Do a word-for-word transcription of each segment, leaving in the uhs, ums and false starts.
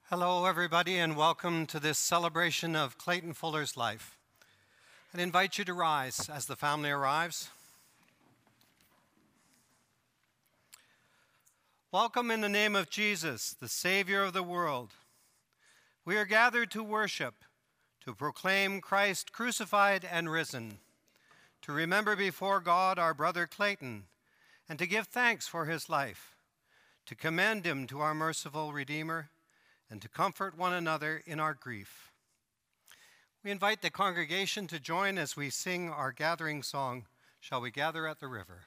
Hello, everybody, and welcome to this celebration of Clayton Fuller's life. I invite you to rise as the family arrives. Welcome in the name of Jesus, the Savior of the world. We are gathered to worship, to proclaim Christ crucified and risen, to remember before God our brother Clayton, and to give thanks for his life, to commend him to our merciful Redeemer, and to comfort one another in our grief. We invite the congregation to join as we sing our gathering song, Shall We Gather at the River?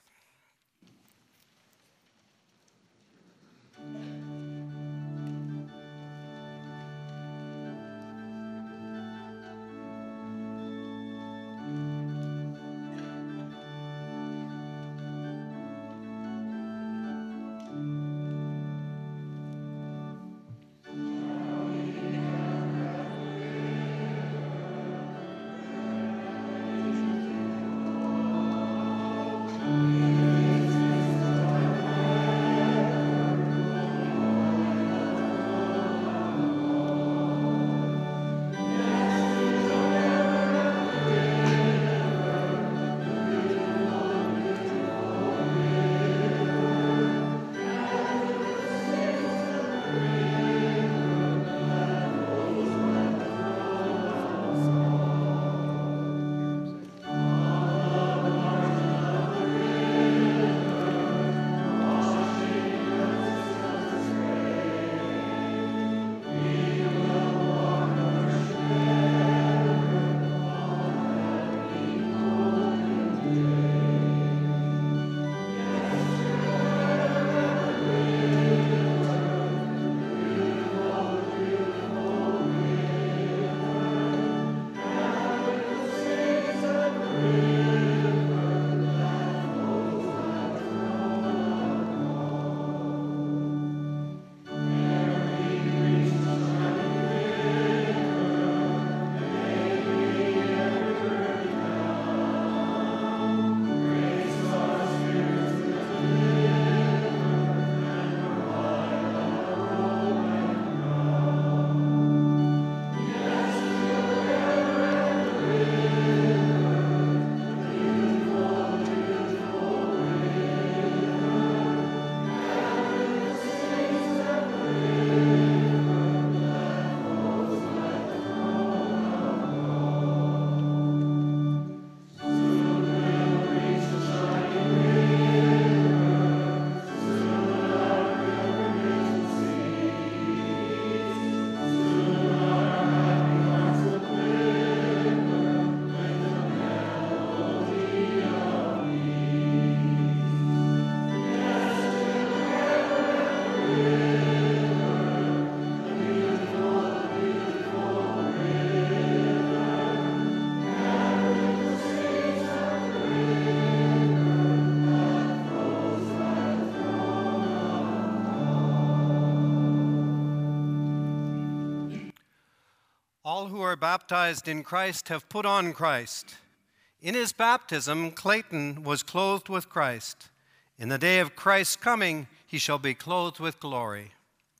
All who are baptized in Christ have put on Christ. In his baptism, Clayton was clothed with Christ. In the day of Christ's coming, he shall be clothed with glory.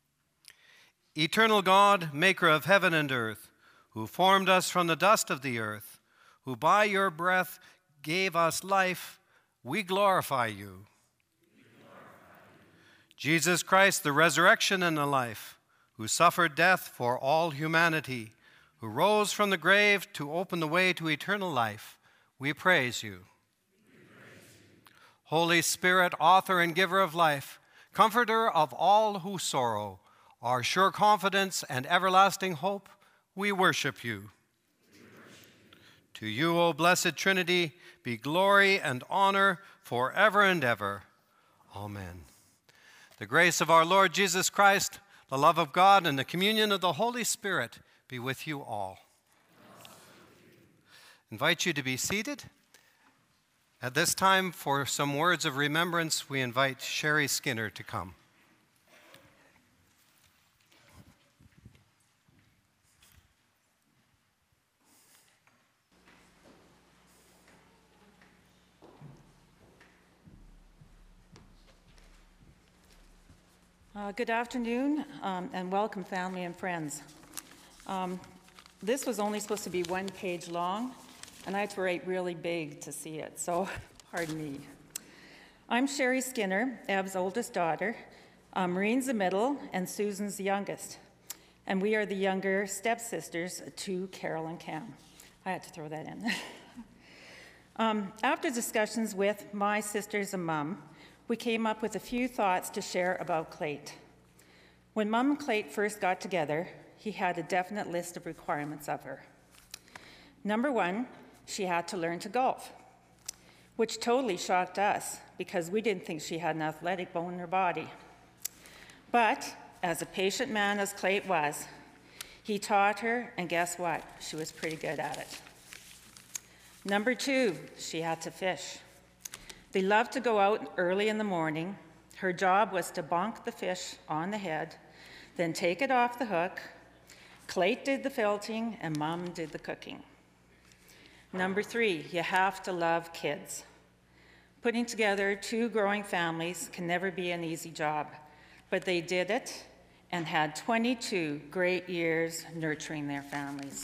Eternal God, maker of heaven and earth, who formed us from the dust of the earth, who by your breath gave us life, we glorify you. We glorify you. Jesus Christ, the resurrection and the life, who suffered death for all humanity, who rose from the grave to open the way to eternal life, we praise you. We praise you. Holy Spirit, author and giver of life, comforter of all who sorrow, our sure confidence and everlasting hope, we worship you. We worship you. To you, O blessed Trinity, be glory and honor forever and ever. Amen. The grace of our Lord Jesus Christ, the love of God, and the communion of the Holy Spirit be with you all. I invite you to be seated. At this time, for some words of remembrance, we invite Sherry Skinner to come. Uh, good afternoon, um, and welcome, family and friends. Um, this was only supposed to be one page long, and I had to write really big to see it, so pardon me. I'm Sherry Skinner, Eb's oldest daughter. Um, Maureen's the middle, and Susan's the youngest. And we are the younger stepsisters to Carol and Cam. I had to throw that in. um, after discussions with my sisters and Mum, we came up with a few thoughts to share about Clayt. When Mum and Clayt first got together, he had a definite list of requirements of her. Number one, she had to learn to golf, which totally shocked us because we didn't think she had an athletic bone in her body. But as a patient man as Clayt was, he taught her, and guess what? She was pretty good at it. Number two, she had to fish. They loved to go out early in the morning. Her job was to bonk the fish on the head, then take it off the hook. Clayt did the felting, and Mum did the cooking. Number three, you have to love kids. Putting together two growing families can never be an easy job, but they did it and had twenty-two great years nurturing their families.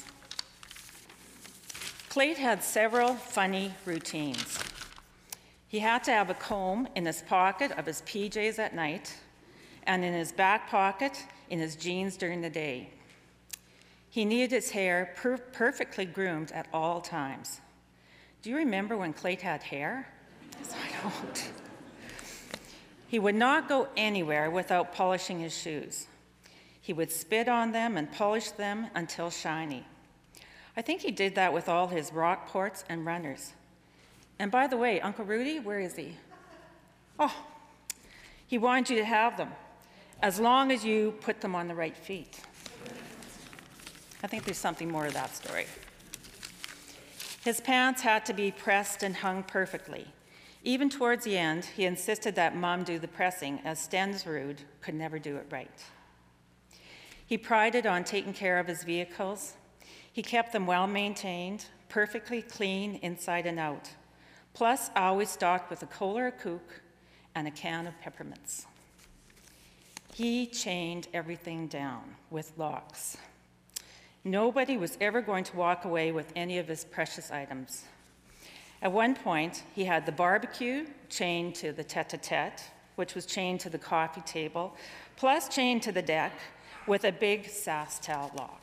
Clayt had several funny routines. He had to have a comb in his pocket of his P Js at night and in his back pocket in his jeans during the day. He needed his hair per perfectly groomed at all times. Do you remember when Clayt had hair? Yes, I don't. He would not go anywhere without polishing his shoes. He would spit on them and polish them until shiny. I think he did that with all his Rockports and runners. And by the way, Uncle Rudy, where is he? Oh, he wanted you to have them, as long as you put them on the right feet. I think there's something more to that story. His pants had to be pressed and hung perfectly. Even towards the end, he insisted that Mum do the pressing, as Stensrud could never do it right. He prided on taking care of his vehicles. He kept them well maintained, perfectly clean inside and out. Plus, always stocked with a Kohler Kook and a can of peppermints. He chained everything down with locks. Nobody was ever going to walk away with any of his precious items. At one point, he had the barbecue chained to the tete-a-tete, which was chained to the coffee table, plus chained to the deck with a big SaskTel lock.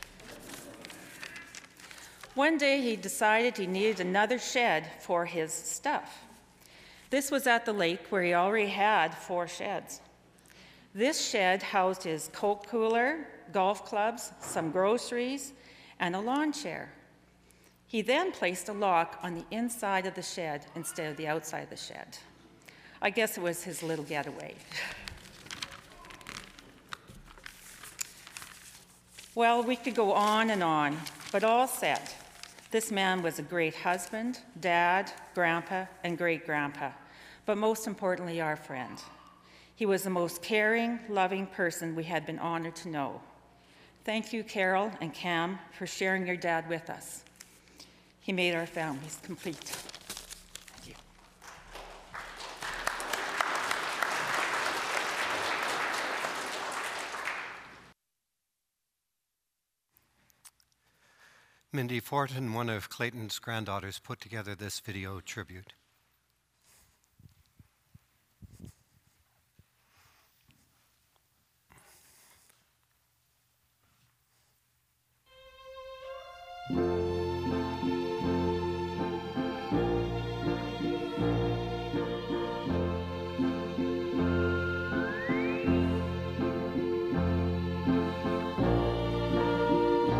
One day, he decided he needed another shed for his stuff. This was at the lake where he already had four sheds. This shed housed his Coke cooler, golf clubs, some groceries, and a lawn chair. He then placed a lock on the inside of the shed instead of the outside of the shed. I guess it was his little getaway. Well, we could go on and on, but all said, this man was a great husband, dad, grandpa, and great-grandpa, but most importantly, our friend. He was the most caring, loving person we had been honored to know. Thank you, Carol and Cam, for sharing your dad with us. He made our families complete. Thank you. Mindy Fortin, one of Clayton's granddaughters, put together this video tribute.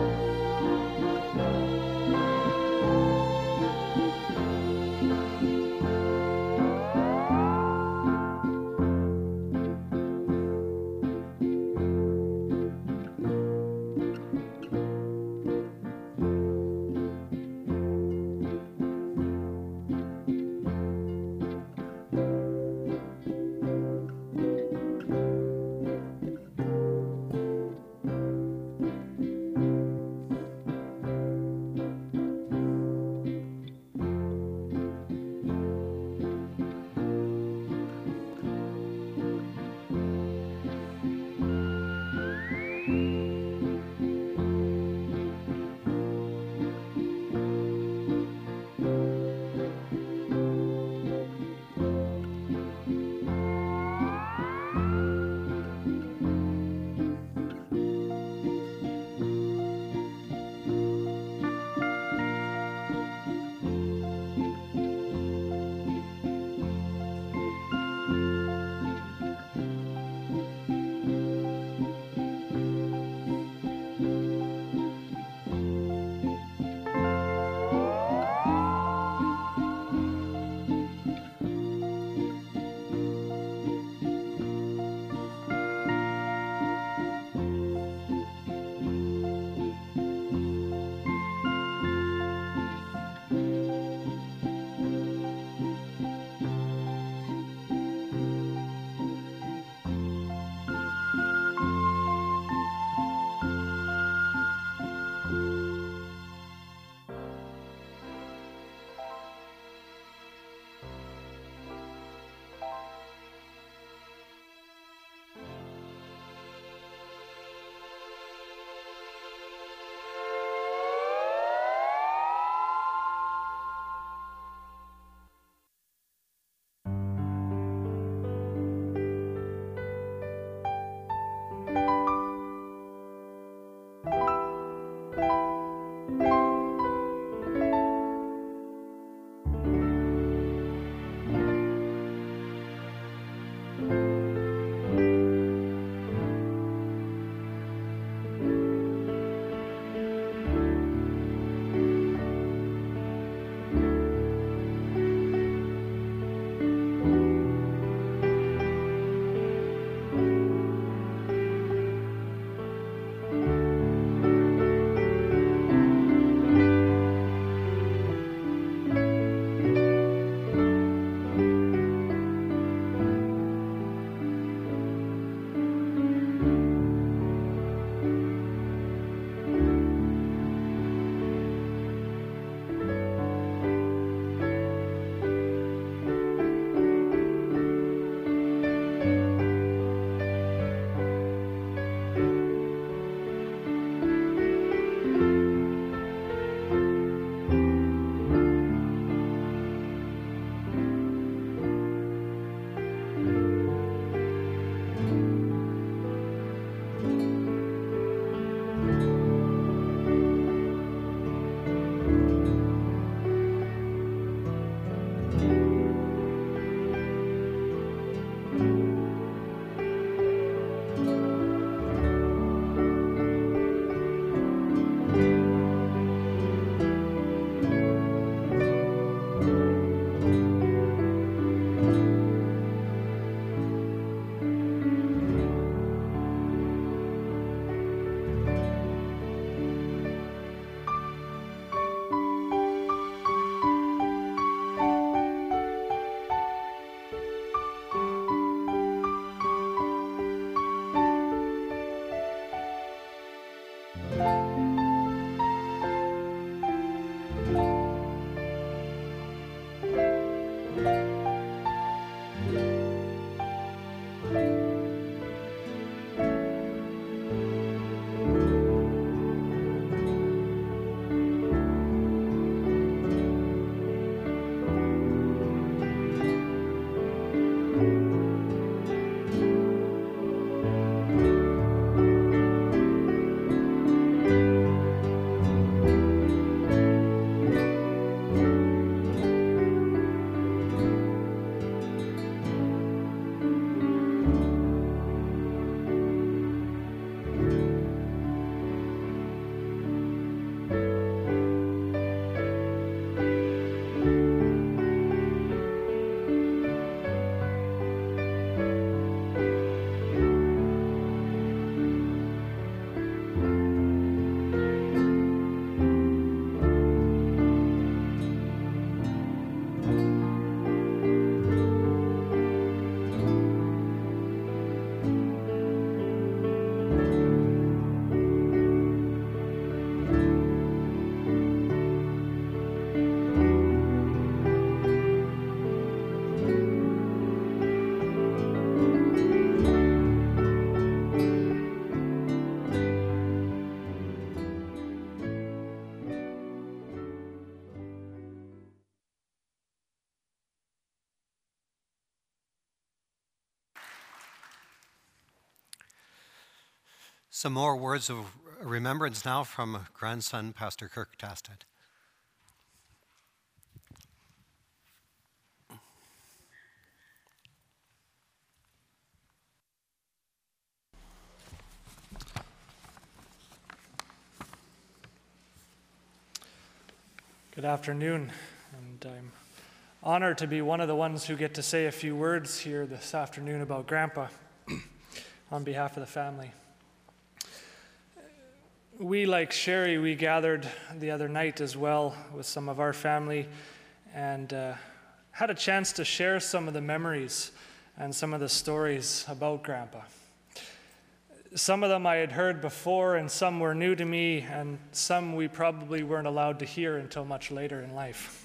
Thank you. Some more words of remembrance now from grandson, Pastor Kirk Tastet. Good afternoon, and I'm honored to be one of the ones who get to say a few words here this afternoon about Grandpa on behalf of the family. We, like Sherry, we gathered the other night as well with some of our family and uh, had a chance to share some of the memories and some of the stories about Grandpa. Some of them I had heard before, and some were new to me, and some we probably weren't allowed to hear until much later in life.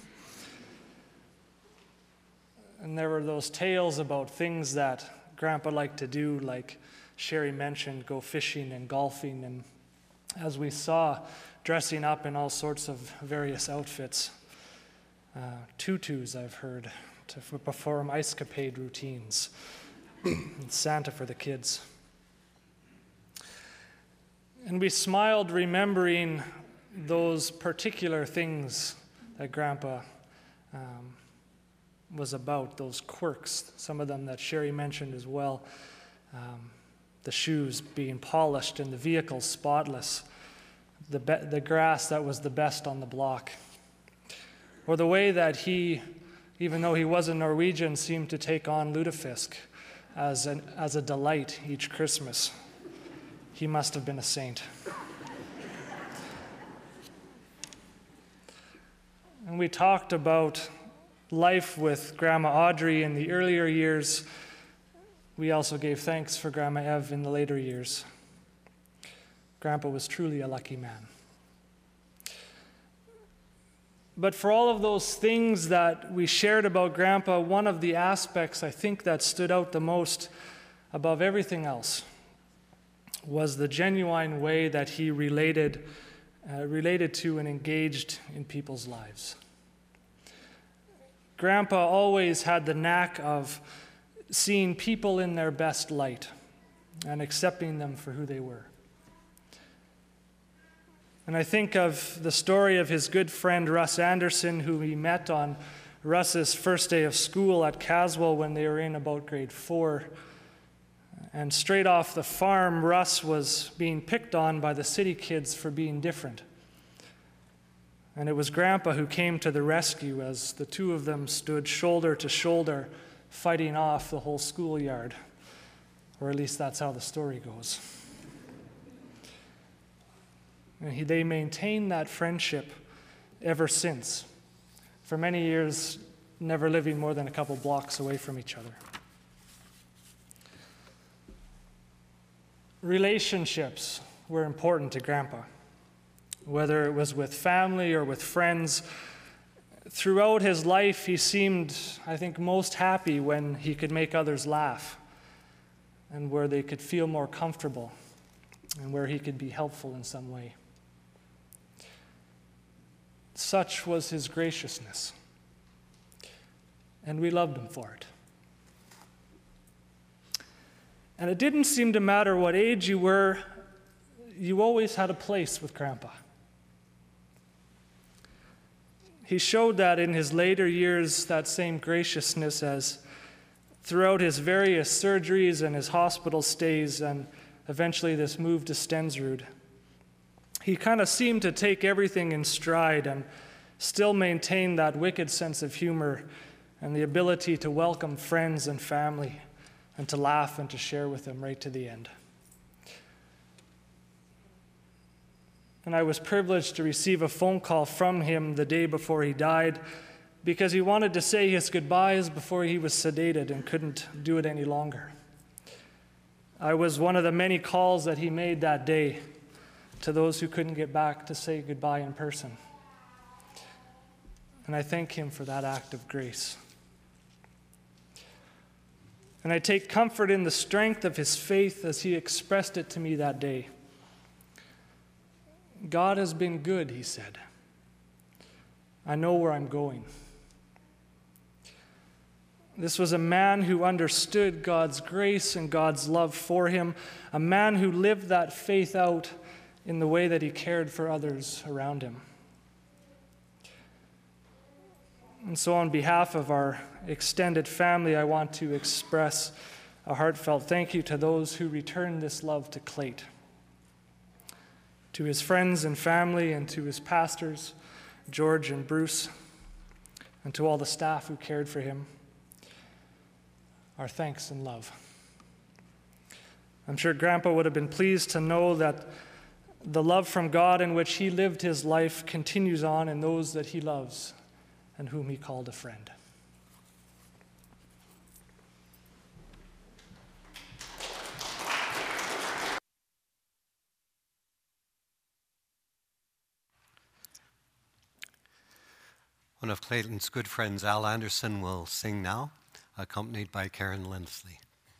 And there were those tales about things that Grandpa liked to do, like Sherry mentioned, go fishing and golfing, and as we saw, dressing up in all sorts of various outfits. Uh, tutus, I've heard, to perform ice-capade routines. And Santa for the kids. And we smiled remembering those particular things that Grandpa um, was about, those quirks, some of them that Sherry mentioned as well. Um, the shoes being polished and the vehicles spotless, the, be- the grass that was the best on the block. Or the way that he, even though he wasn't Norwegian, seemed to take on lutefisk as, an, as a delight each Christmas. He must have been a saint. And we talked about life with Grandma Audrey in the earlier years. We also gave thanks for Grandma Ev in the later years. Grandpa was truly a lucky man. But for all of those things that we shared about Grandpa, one of the aspects I think that stood out the most above everything else was the genuine way that he related, uh, related to and engaged in people's lives. Grandpa always had the knack of seeing people in their best light and accepting them for who they were. And I think of the story of his good friend Russ Anderson, who he met on Russ's first day of school at Caswell when they were in about grade four. And straight off the farm, Russ was being picked on by the city kids for being different. And it was Grandpa who came to the rescue as the two of them stood shoulder to shoulder, fighting off the whole schoolyard. Or at least that's how the story goes. And he, they maintained that friendship ever since, for many years never living more than a couple blocks away from each other. Relationships were important to Grandpa, whether it was with family or with friends. Throughout his life, he seemed, I think, most happy when he could make others laugh and where they could feel more comfortable and where he could be helpful in some way. Such was his graciousness, and we loved him for it. And it didn't seem to matter what age you were, you always had a place with Grandpa. He showed that in his later years, that same graciousness, as throughout his various surgeries and his hospital stays and eventually this move to Stensrud. He kind of seemed to take everything in stride and still maintain that wicked sense of humor and the ability to welcome friends and family and to laugh and to share with them right to the end. And I was privileged to receive a phone call from him the day before he died because he wanted to say his goodbyes before he was sedated and couldn't do it any longer. I was one of the many calls that he made that day to those who couldn't get back to say goodbye in person. And I thank him for that act of grace. And I take comfort in the strength of his faith as he expressed it to me that day. God has been good, he said. I know where I'm going. This was a man who understood God's grace and God's love for him, a man who lived that faith out in the way that he cared for others around him. And so on behalf of our extended family, I want to express a heartfelt thank you to those who returned this love to Clayt, to his friends and family, and to his pastors, George and Bruce, and to all the staff who cared for him. Our thanks and love. I'm sure Grandpa would have been pleased to know that the love from God in which he lived his life continues on in those that he loves and whom he called a friend. One of Clayton's good friends, Al Anderson, will sing now, accompanied by Karen Lindsley.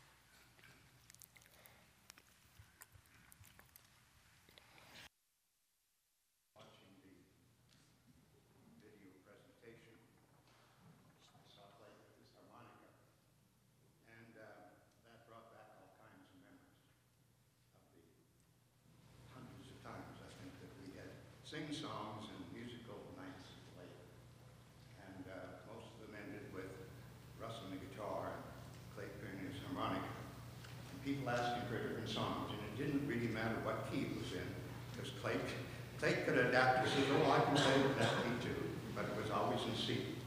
Watching the video presentation, I saw Clayton with his harmonica, and uh, that brought back all kinds of memories of the hundreds of times I think that we had sing songs and musical nights late. And uh, most of them ended with Russ on the guitar and Clayton playing his harmonica. And people asking for different songs, and it didn't really matter what key it was in, because Clayton, Clayton could adapt. He says, oh, I can play with that key too, but it was always in C.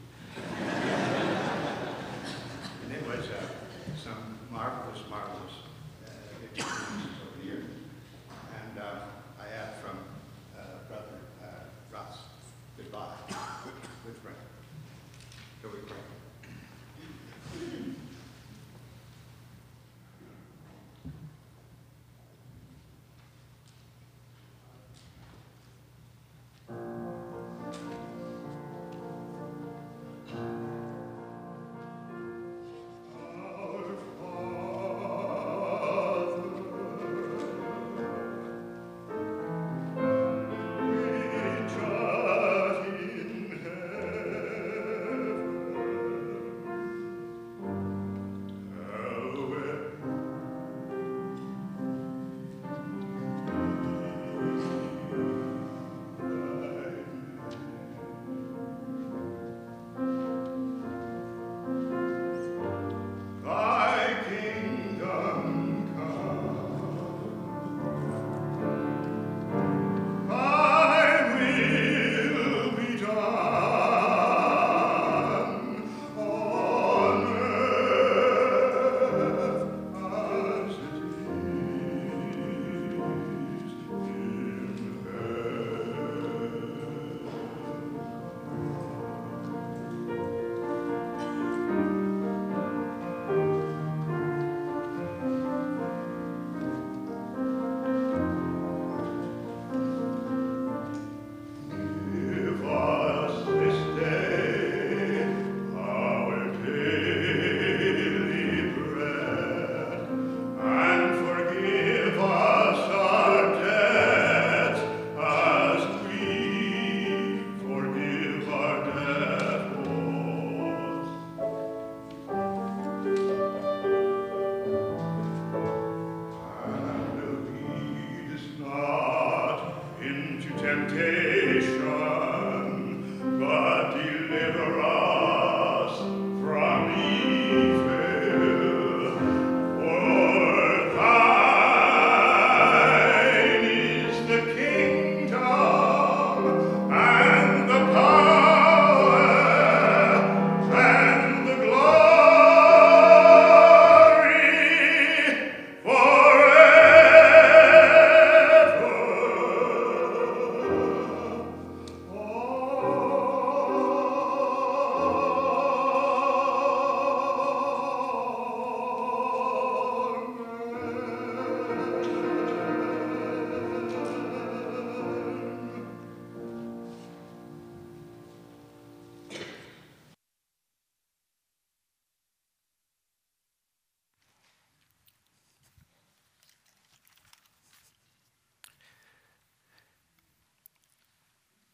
And it was uh, some marvelous, marvelous uh, experiences over the years. And uh, I add from uh, brother uh, Russ, goodbye, good friend. Shall we pray?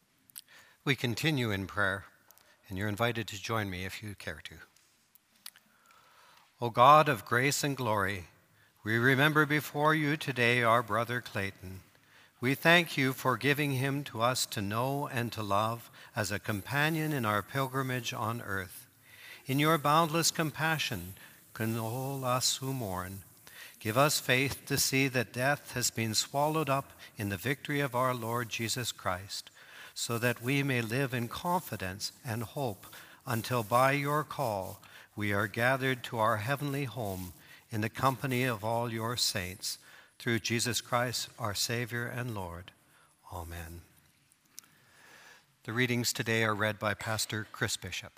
We continue in prayer, and you're invited to join me if you care to. O God of grace and glory, we remember before you today our brother Clayton. We thank you for giving him to us to know and to love as a companion in our pilgrimage on earth. In your boundless compassion, console us who mourn. Give us faith to see that death has been swallowed up in the victory of our Lord Jesus Christ, so that we may live in confidence and hope until by your call we are gathered to our heavenly home in the company of all your saints, through Jesus Christ, our Savior and Lord. Amen. The readings today are read by Pastor Chris Bishop.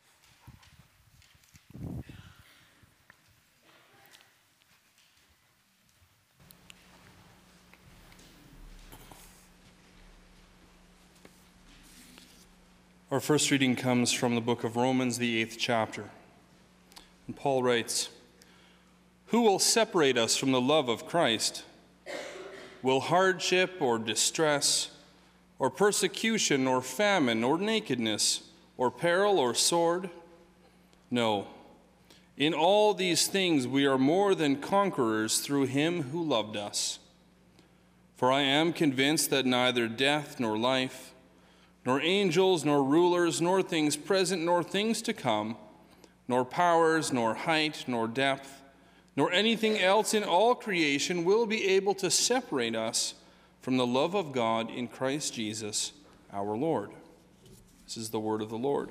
Our first reading comes from the book of Romans, the eighth chapter. And Paul writes, "Who will separate us from the love of Christ? Will hardship or distress, or persecution or famine or nakedness, or peril or sword? No. In all these things we are more than conquerors through him who loved us. For I am convinced that neither death nor life, nor angels, nor rulers, nor things present, nor things to come, nor powers, nor height, nor depth, nor anything else in all creation will be able to separate us from the love of God in Christ Jesus, our Lord." This is the word of the Lord.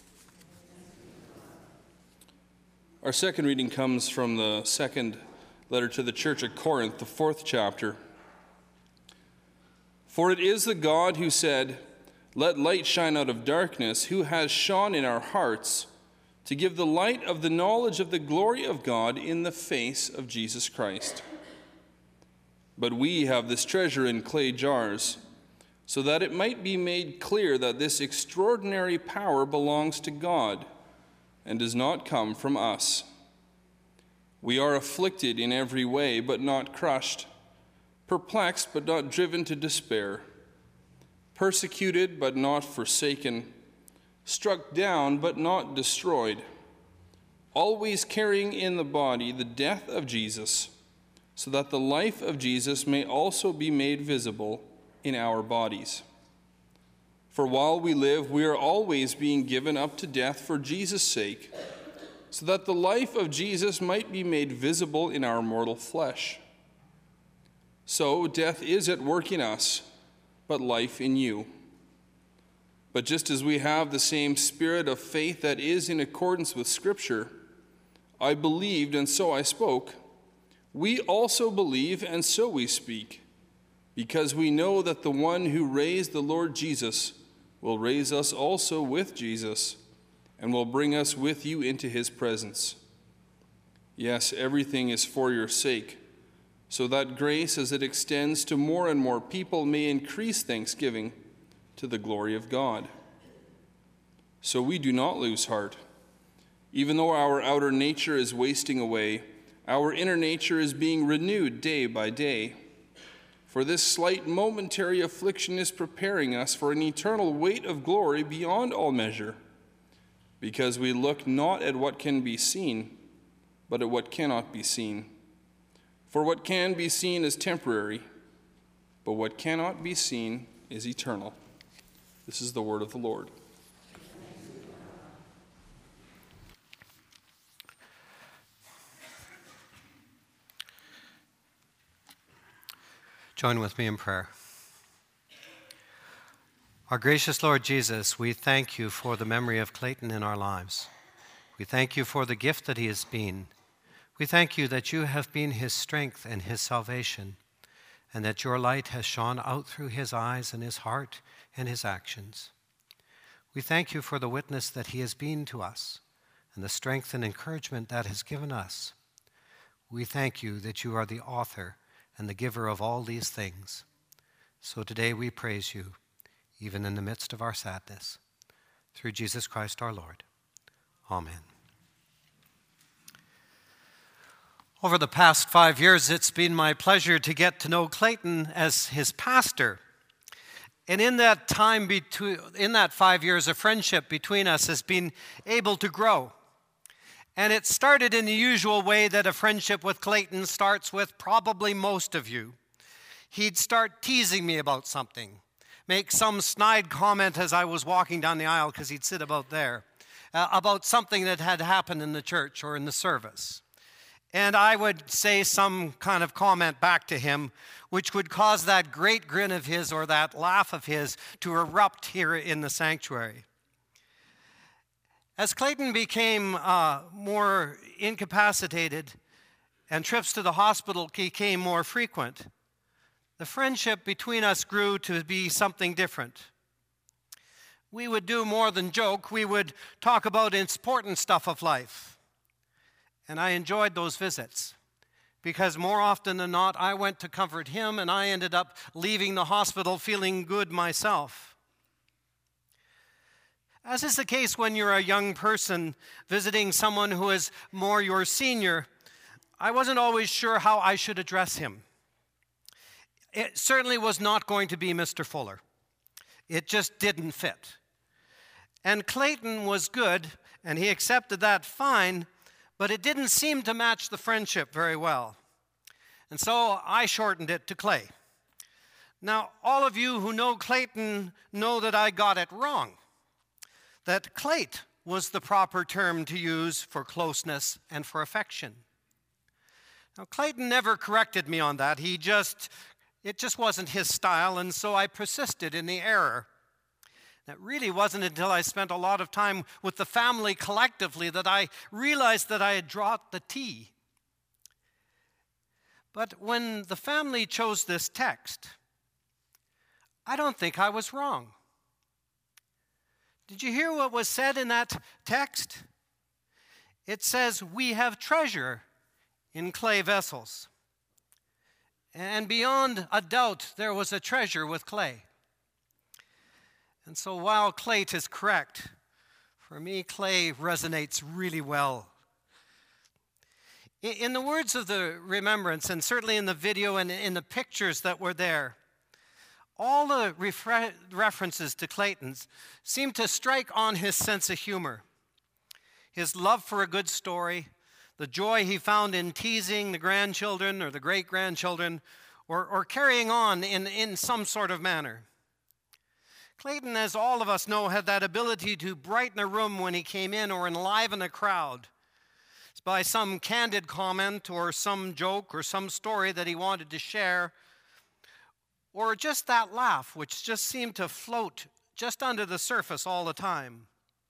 Our second reading comes from the second letter to the church at Corinth, the fourth chapter. "For it is the God who said, 'Let light shine out of darkness,' who has shone in our hearts to give the light of the knowledge of the glory of God in the face of Jesus Christ. But we have this treasure in clay jars, so that it might be made clear that this extraordinary power belongs to God and does not come from us. We are afflicted in every way, but not crushed, perplexed, but not driven to despair, persecuted, but not forsaken, struck down, but not destroyed, always carrying in the body the death of Jesus, so that the life of Jesus may also be made visible in our bodies. For while we live, we are always being given up to death for Jesus' sake, so that the life of Jesus might be made visible in our mortal flesh. So death is at work in us, but life in you. But just as we have the same spirit of faith that is in accordance with Scripture, I believed and so I spoke, we also believe and so we speak, because we know that the one who raised the Lord Jesus will raise us also with Jesus and will bring us with you into his presence. Yes, everything is for your sake, so that grace as it extends to more and more people may increase thanksgiving to the glory of God. So we do not lose heart. Even though our outer nature is wasting away, our inner nature is being renewed day by day. For this slight momentary affliction is preparing us for an eternal weight of glory beyond all measure, because we look not at what can be seen, but at what cannot be seen. For what can be seen is temporary, but what cannot be seen is eternal. This is the word of the Lord. Join with me in prayer. Our gracious Lord Jesus, we thank you for the memory of Clayton in our lives. We thank you for the gift that he has been. We thank you that you have been his strength and his salvation, and that your light has shone out through his eyes and his heart and his actions. We thank you for the witness that he has been to us and the strength and encouragement that has given us. We thank you that you are the author and the giver of all these things. So today we praise you, even in the midst of our sadness. Through Jesus Christ our Lord. Amen. Over the past five years, it's been my pleasure to get to know Clayton as his pastor. And in that time, between, in that five years, a friendship between us has been able to grow. And it started in the usual way that a friendship with Clayton starts with probably most of you. He'd start teasing me about something, make some snide comment as I was walking down the aisle, because he'd sit about there, uh, about something that had happened in the church or in the service. And I would say some kind of comment back to him, which would cause that great grin of his or that laugh of his to erupt here in the sanctuary. As Clayton became uh, more incapacitated and trips to the hospital became more frequent, the friendship between us grew to be something different. We would do more than joke. We would talk about important stuff of life. And I enjoyed those visits because more often than not, I went to comfort him and I ended up leaving the hospital feeling good myself. As is the case when you're a young person visiting someone who is more your senior, I wasn't always sure how I should address him. It certainly was not going to be Mister Fuller. It just didn't fit. And Clayton was good, and he accepted that fine, but it didn't seem to match the friendship very well. And so I shortened it to Clay. Now, all of you who know Clayton know that I got it wrong, that Clayt was the proper term to use for closeness and for affection. Now, Clayton never corrected me on that. He just, it just wasn't his style, and so I persisted in the error. It really wasn't until I spent a lot of time with the family collectively that I realized that I had dropped the T. But when the family chose this text, I don't think I was wrong. Did you hear what was said in that text? It says, we have treasure in clay vessels. And beyond a doubt, there was a treasure with clay. And so while Clayt is correct, for me, clay resonates really well. In the words of the remembrance, and certainly in the video and in the pictures that were there, all the refer- references to Clayton's seem to strike on his sense of humor, his love for a good story, the joy he found in teasing the grandchildren or the great-grandchildren, or, or carrying on in, in some sort of manner. Clayton, as all of us know, had that ability to brighten a room when he came in or enliven a crowd by some candid comment or some joke or some story that he wanted to share, or just that laugh, which just seemed to float just under the surface all the time.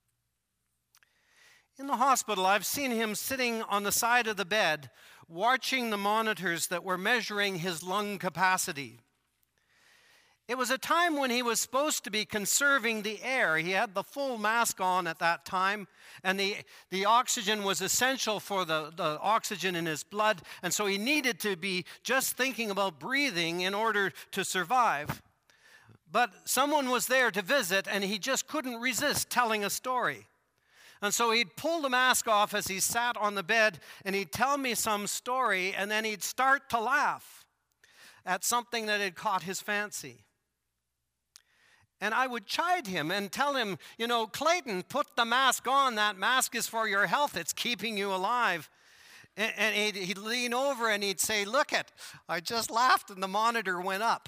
In the hospital, I've seen him sitting on the side of the bed, watching the monitors that were measuring his lung capacity. It was a time when he was supposed to be conserving the air. He had the full mask on at that time, and the, the oxygen was essential for the, the oxygen in his blood, and so he needed to be just thinking about breathing in order to survive. But someone was there to visit, and he just couldn't resist telling a story. And so he'd pull the mask off as he sat on the bed, and he'd tell me some story, and then he'd start to laugh at something that had caught his fancy. And I would chide him and tell him, you know, Clayton, put the mask on. That mask is for your health. It's keeping you alive. And, and he'd, he'd lean over and he'd say, look it, I just laughed and the monitor went up.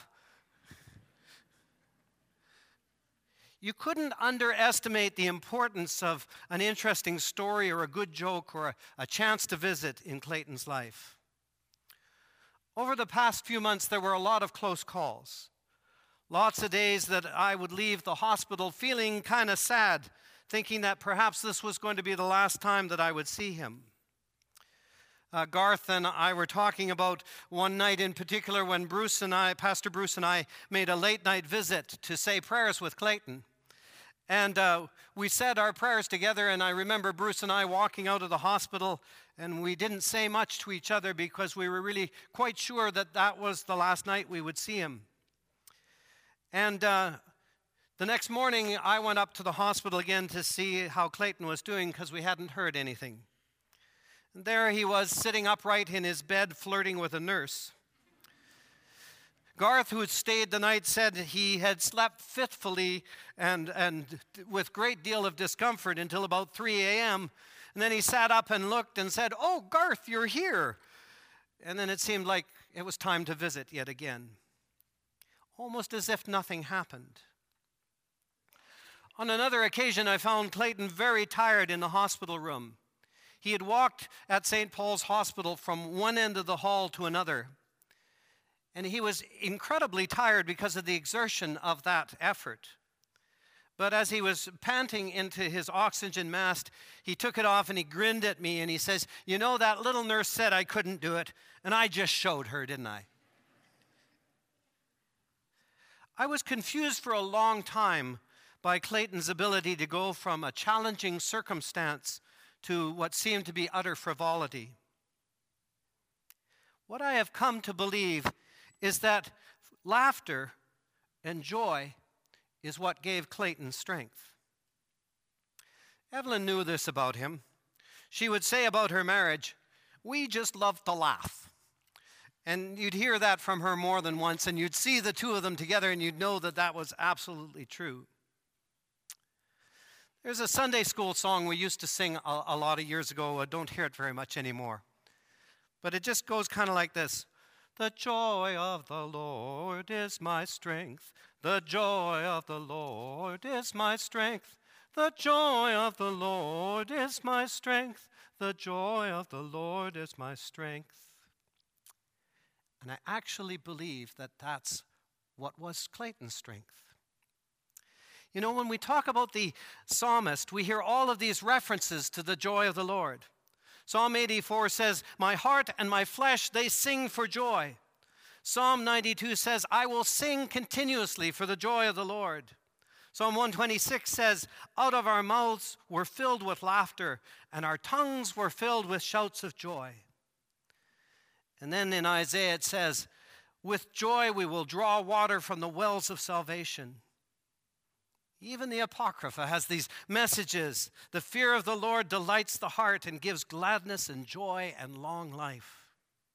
You couldn't underestimate the importance of an interesting story or a good joke or a, a chance to visit in Clayton's life. Over the past few months, there were a lot of close calls. Lots of days that I would leave the hospital feeling kind of sad, thinking that perhaps this was going to be the last time that I would see him. Uh, Garth and I were talking about one night in particular when Bruce and I, Pastor Bruce and I, made a late night visit to say prayers with Clayton. And uh, we said our prayers together, and I remember Bruce and I walking out of the hospital, and we didn't say much to each other because we were really quite sure that that was the last night we would see him. And uh, the next morning, I went up to the hospital again to see how Clayton was doing because we hadn't heard anything. And there he was, sitting upright in his bed, flirting with a nurse. Garth, who had stayed the night, said he had slept fitfully and, and with great deal of discomfort until about three a.m., And then he sat up and looked and said, "Oh, Garth, you're here." And then it seemed like it was time to visit yet again, almost as if nothing happened. On another occasion, I found Clayton very tired in the hospital room. He had walked at Saint Paul's Hospital from one end of the hall to another, and he was incredibly tired because of the exertion of that effort. But as he was panting into his oxygen mask, he took it off and he grinned at me and he says, "You know, that little nurse said I couldn't do it, and I just showed her, didn't I?" I was confused for a long time by Clayton's ability to go from a challenging circumstance to what seemed to be utter frivolity. What I have come to believe is that laughter and joy is what gave Clayton strength. Evelyn knew this about him. She would say about her marriage, "We just love to laugh." And you'd hear that from her more than once, and you'd see the two of them together, and you'd know that that was absolutely true. There's a Sunday school song we used to sing a, a lot of years ago. I don't hear it very much anymore. But it just goes kind of like this. "The joy of the Lord is my strength. The joy of the Lord is my strength. The joy of the Lord is my strength. The joy of the Lord is my strength." And I actually believe that that's what was Clayton's strength. You know, when we talk about the psalmist, we hear all of these references to the joy of the Lord. Psalm eighty-four says, "My heart and my flesh, they sing for joy." Psalm ninety-two says, "I will sing continuously for the joy of the Lord." Psalm one twenty-six says, "Out of our mouths were filled with laughter, and our tongues were filled with shouts of joy." And then in Isaiah it says, "With joy we will draw water from the wells of salvation." Even the Apocrypha has these messages. The fear of the Lord delights the heart and gives gladness and joy and long life.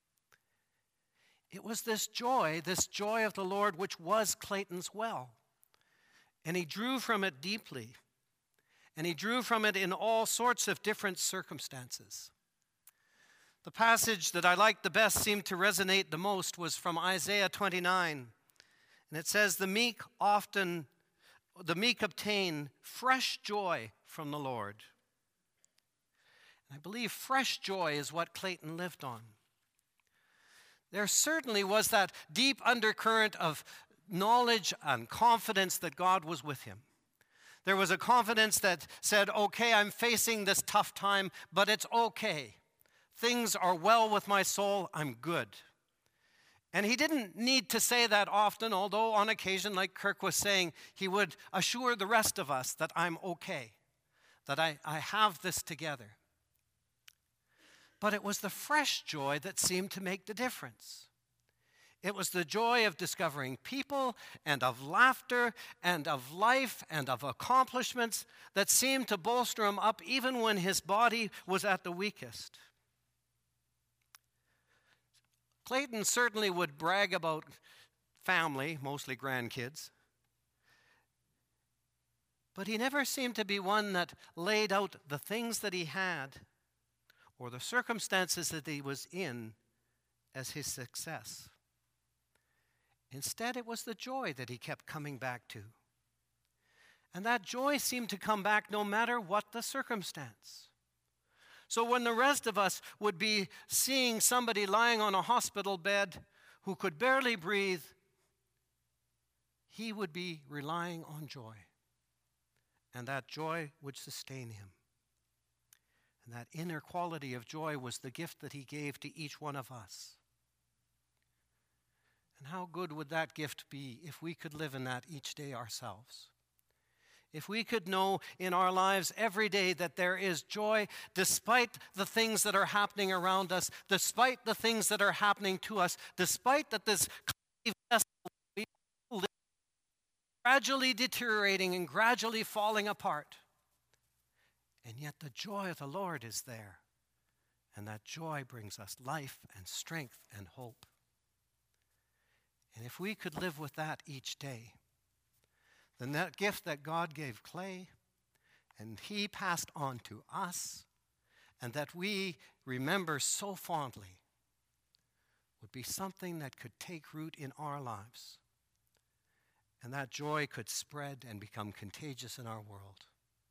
It was this joy, this joy of the Lord, which was Clayton's well. And he drew from it deeply. And he drew from it in all sorts of different circumstances. The passage that I liked the best, seemed to resonate the most, was from Isaiah twenty-nine. And it says, the meek often, the meek obtain fresh joy from the Lord. And I believe fresh joy is what Clayton lived on. There certainly was that deep undercurrent of knowledge and confidence that God was with him. There was a confidence that said, okay, I'm facing this tough time, but it's okay. Things are well with my soul, I'm good. And he didn't need to say that often, although on occasion, like Kirk was saying, he would assure the rest of us that I'm okay, that I, I have this together. But it was the fresh joy that seemed to make the difference. It was the joy of discovering people and of laughter and of life and of accomplishments that seemed to bolster him up even when his body was at the weakest. Clayton certainly would brag about family, mostly grandkids. But he never seemed to be one that laid out the things that he had or the circumstances that he was in as his success. Instead, it was the joy that he kept coming back to. And that joy seemed to come back no matter what the circumstance. So when the rest of us would be seeing somebody lying on a hospital bed who could barely breathe, he would be relying on joy. And that joy would sustain him. And that inner quality of joy was the gift that he gave to each one of us. And how good would that gift be if we could live in that each day ourselves? If we could know in our lives every day that there is joy despite the things that are happening around us, despite the things that are happening to us, despite that this vessel we live gradually deteriorating and gradually falling apart. And yet the joy of the Lord is there. And that joy brings us life and strength and hope. And if we could live with that each day, then that gift that God gave Clay and he passed on to us and that we remember so fondly would be something that could take root in our lives. And that joy could spread and become contagious in our world.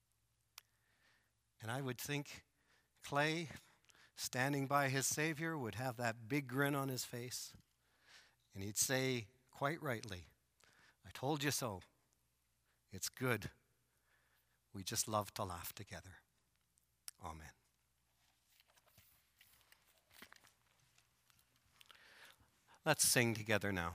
And I would think Clay, standing by his Savior, would have that big grin on his face. And he'd say, quite rightly, I told you so. It's good. We just love to laugh together. Amen. Let's sing together now.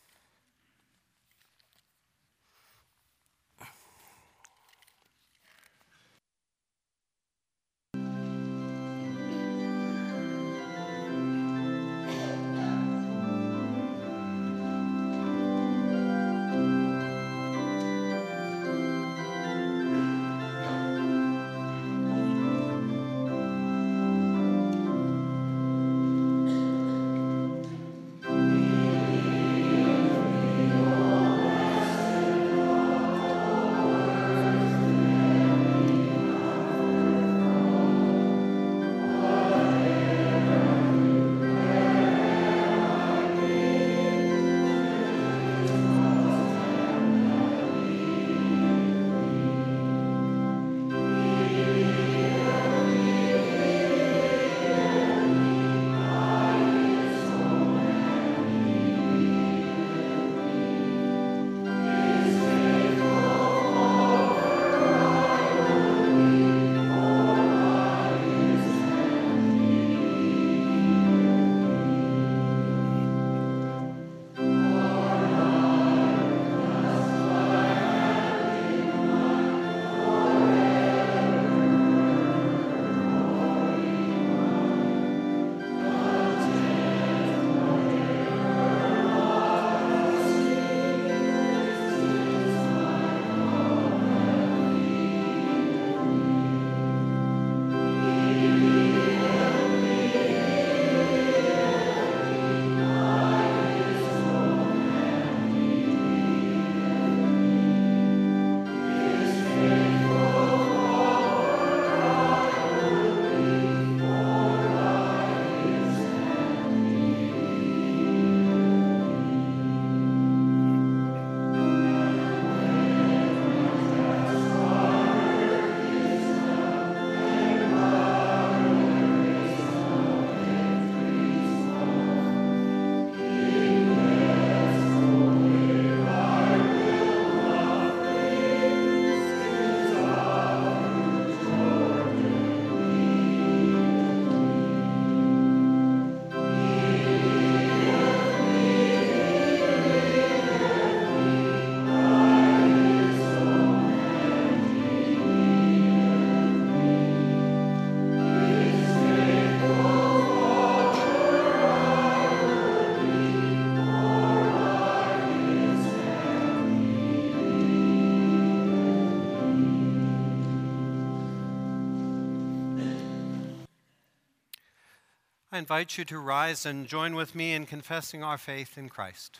I invite you to rise and join with me in confessing our faith in Christ.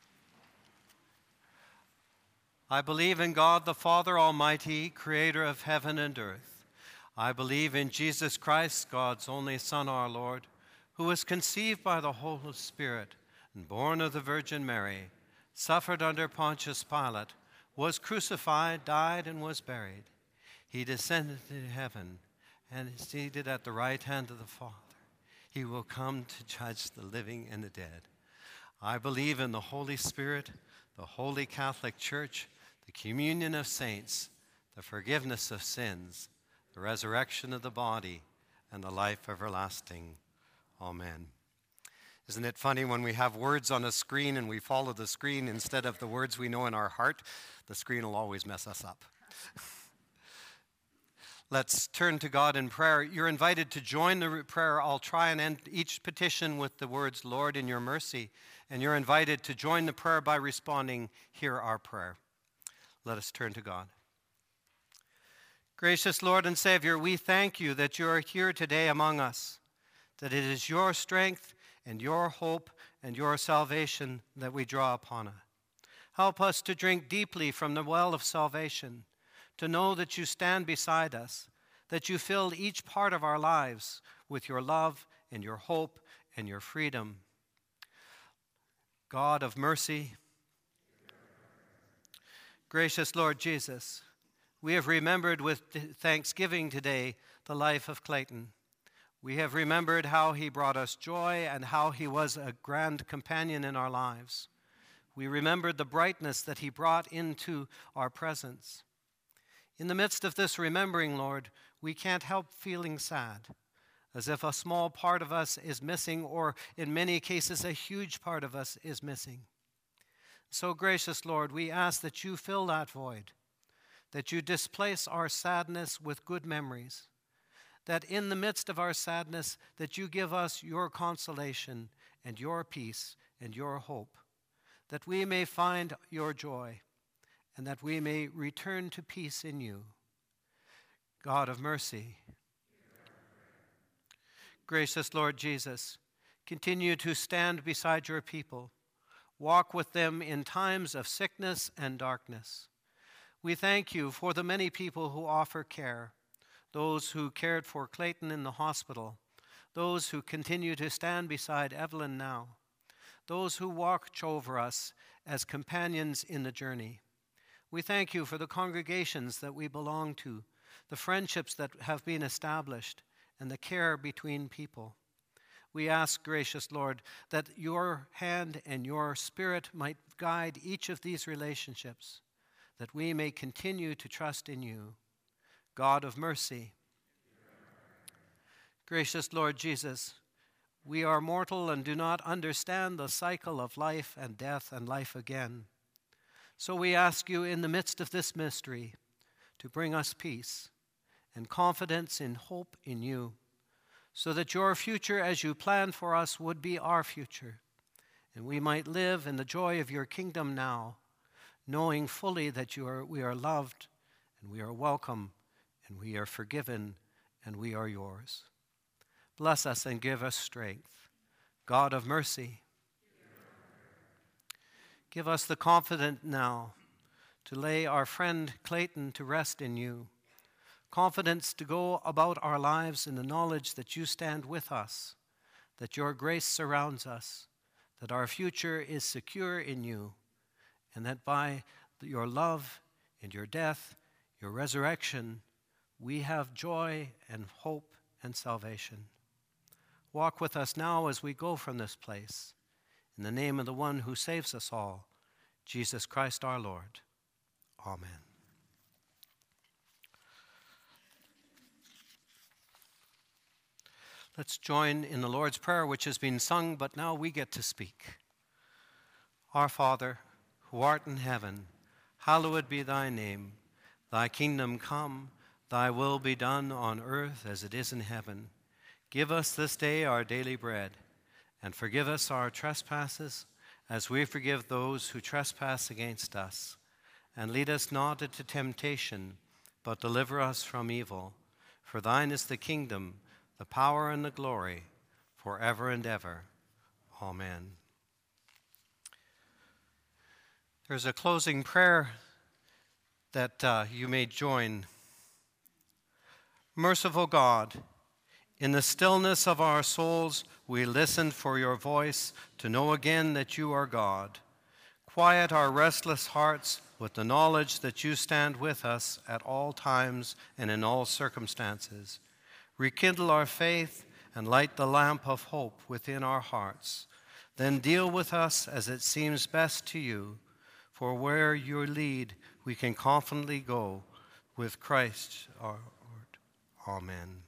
I believe in God the Father Almighty, creator of heaven and earth. I believe in Jesus Christ, God's only Son, our Lord, who was conceived by the Holy Spirit and born of the Virgin Mary, suffered under Pontius Pilate, was crucified, died, and was buried. He descended to heaven and is seated at the right hand of the Father. He will come to judge the living and the dead. I believe in the Holy Spirit, the Holy Catholic Church, the communion of saints, the forgiveness of sins, the resurrection of the body, and the life everlasting. Amen. Isn't it funny when we have words on a screen and we follow the screen instead of the words we know in our heart? The screen will always mess us up. Let's turn to God in prayer. You're invited to join the prayer. I'll try and end each petition with the words, Lord, in your mercy. And you're invited to join the prayer by responding, hear our prayer. Let us turn to God. Gracious Lord and Savior, we thank you that you are here today among us, that it is your strength and your hope and your salvation that we draw upon us. Help us to drink deeply from the well of salvation, to know that you stand beside us, that you filled each part of our lives with your love and your hope and your freedom. God of mercy, gracious Lord Jesus, we have remembered with thanksgiving today the life of Clayton. We have remembered how he brought us joy and how he was a grand companion in our lives. We remembered the brightness that he brought into our presence. In the midst of this remembering, Lord, we can't help feeling sad, as if a small part of us is missing, or in many cases, a huge part of us is missing. So, gracious Lord, we ask that you fill that void, that you displace our sadness with good memories, that in the midst of our sadness, that you give us your consolation and your peace and your hope, that we may find your joy and that we may return to peace in you. God of mercy, gracious Lord Jesus, continue to stand beside your people. Walk with them in times of sickness and darkness. We thank you for the many people who offer care, those who cared for Clayton in the hospital, those who continue to stand beside Evelyn now, those who watch over us as companions in the journey. We thank you for the congregations that we belong to, the friendships that have been established, and the care between people. We ask, gracious Lord, that your hand and your spirit might guide each of these relationships, that we may continue to trust in you. God of mercy, gracious Lord Jesus, we are mortal and do not understand the cycle of life and death and life again. So we ask you in the midst of this mystery to bring us peace and confidence in hope in you, so that your future as you planned for us would be our future, and we might live in the joy of your kingdom now, knowing fully that you are, we are loved and we are welcome and we are forgiven and we are yours. Bless us and give us strength. God of mercy, give us the confidence now to lay our friend Clayton to rest in you, confidence to go about our lives in the knowledge that you stand with us, that your grace surrounds us, that our future is secure in you, and that by your love and your death, your resurrection, we have joy and hope and salvation. Walk with us now as we go from this place. In the name of the one who saves us all, Jesus Christ our Lord. Amen. Let's join in the Lord's Prayer, which has been sung, but now we get to speak. Our Father, who art in heaven, hallowed be thy name. Thy kingdom come, thy will be done on earth as it is in heaven. Give us this day our daily bread, and forgive us our trespasses, as we forgive those who trespass against us. And lead us not into temptation, but deliver us from evil. For thine is the kingdom, the power, and the glory, forever and ever. Amen. There's a closing prayer that uh, you may join. Merciful God, in the stillness of our souls, we listen for your voice to know again that you are God. Quiet our restless hearts with the knowledge that you stand with us at all times and in all circumstances. Rekindle our faith and light the lamp of hope within our hearts. Then deal with us as it seems best to you, for where you lead, we can confidently go with Christ our Lord. Amen.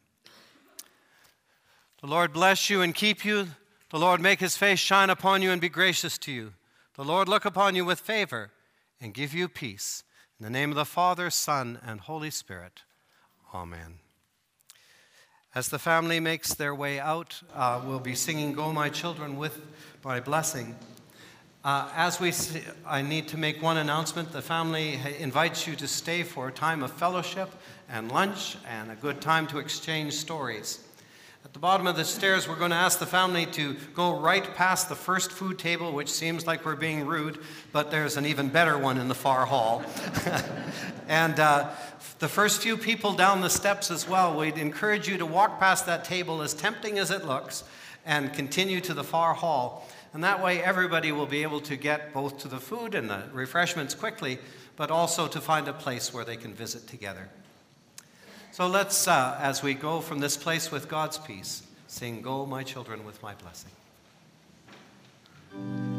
The Lord bless you and keep you. The Lord make his face shine upon you and be gracious to you. The Lord look upon you with favor and give you peace. In the name of the Father, Son, and Holy Spirit. Amen. As the family makes their way out, uh, we'll be singing Go My Children with my blessing. Uh, as we, see, I need to make one announcement. The family invites you to stay for a time of fellowship and lunch and a good time to exchange stories. At the bottom of the stairs, we're going to ask the family to go right past the first food table, which seems like we're being rude, but there's an even better one in the far hall. and uh, The first few people down the steps as well, we'd encourage you to walk past that table, as tempting as it looks, and continue to the far hall. And that way everybody will be able to get both to the food and the refreshments quickly, but also to find a place where they can visit together. So let's, uh, as we go from this place with God's peace, sing, "Go, my children, with my blessing."